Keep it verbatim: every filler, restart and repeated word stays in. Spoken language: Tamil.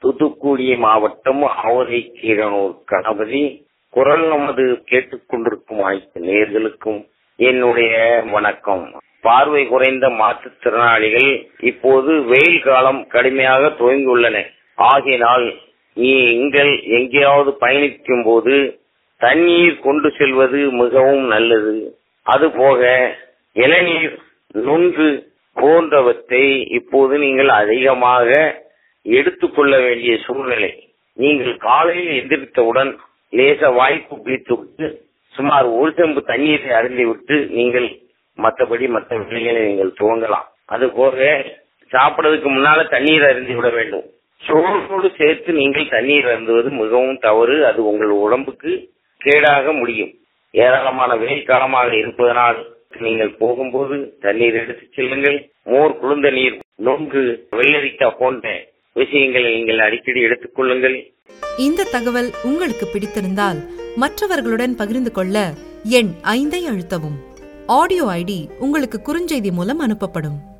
தூத்துக்குடி மாவட்டம் ஆவரைக்கீரனூர் கணபதி. குரல் நமது கேட்டுக்கொண்டிருக்கும் அனைத்து நேயர்களுக்கும் என்னுடைய வணக்கம். பார்வை குறைந்த மாற்றுத்திறனாளிகள் இப்போது வெயில் காலம் கடுமையாக துவங்கியுள்ளன. ஆகையினால் நீங்கள் எங்கேயாவது பயணிக்கும் போது தண்ணீர் கொண்டு செல்வது மிகவும் நல்லது. அதுபோக இளநீர், நுங்கு போன்றவற்றை இப்போது நீங்கள் அதிகமாக எடுத்துக்கொள்ள வேண்டிய சூழ்நிலை. நீங்கள் காலையில் எந்திரித்தவுடன் லேச வாய்ப்பு பிடித்துவிட்டு சுமார் ஒரு செம்பு தண்ணீரை அருந்திவிட்டு நீங்கள் மற்றபடி மற்ற வேலைகளை நீங்கள் துவங்கலாம். அதுபோக சாப்பிடுறதுக்கு முன்னால தண்ணீர் அருந்தி விட வேண்டும். சோறோடு சேர்த்து நீங்கள் தண்ணீர் அருந்துவது மிகவும் தவறு. அது உங்கள் உடம்புக்கு கேடாக முடியும். ஏராளமான வெயில் காலமாக இருப்பதனால் நீங்கள் போகும்போது தண்ணீர் எடுத்து செல்லுங்கள். மோர், குளிர்ந்த நீர், நொங்கு, வெள்ளரிக்காய் போன்ற விஷயங்களை நீங்கள் அடிக்கடி எடுத்துக் கொள்ளுங்கள். இந்த தகவல் உங்களுக்கு பிடித்திருந்தால் மற்றவர்களுடன் பகிர்ந்து கொள்ள எண் ஐந்தை அழுத்தவும். ஆடியோ ஐடி உங்களுக்கு குறுஞ்செய்தி மூலம் அனுப்பப்படும்.